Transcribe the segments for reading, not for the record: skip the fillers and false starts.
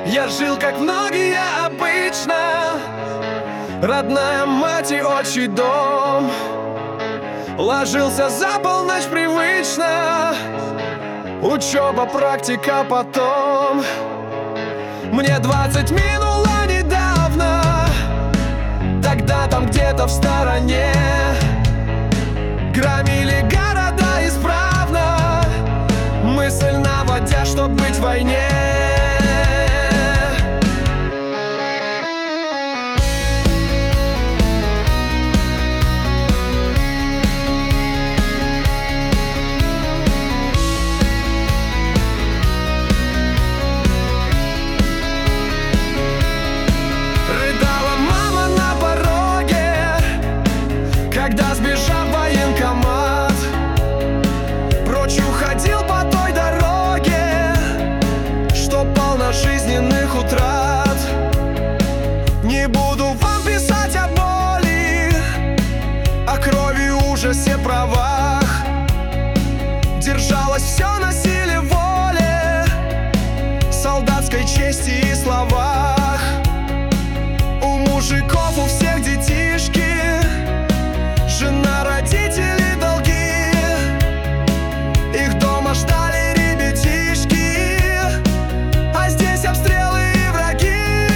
Я жил, как многие, обычно. Родная мать и отчий дом. Ложился за полночь привычно. Учеба, практика потом. Мне 20 минуло недавно. Тогда там где-то в стороне громили города исправно, мысль наводя, чтоб быть в войне. Когда, сбежав в военкомат, прочь уходил по той дороге, что полна жизненных утрат. Не буду вам писать о боли, о крови, ужасе, правах. Держалось все на силе воли, солдатской чести и словах. У мужиков, у всех детишки, жена, родители, долги. Их дома ждали ребятишки, а здесь обстрелы и враги.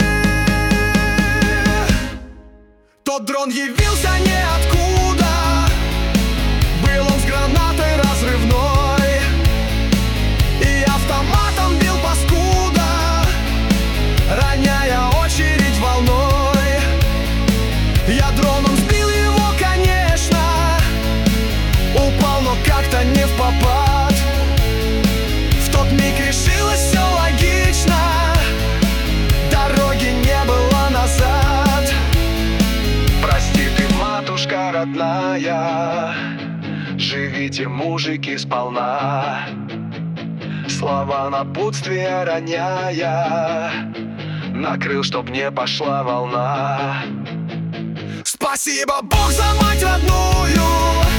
Тот дрон явился ниоткуда. Был он с гранатой разрывной и автоматом бил паскуда, роняя очередь волной. Я дроном сбил его, конечно, упал, но как-то не впопад. В тот миг решилось все логично, дороги не было назад. Прости ты, матушка родная, живите, мужики, сполна. Слова напутствия роняя, накрыл, чтоб не пошла волна. Спасибо, Бог, за мать родную,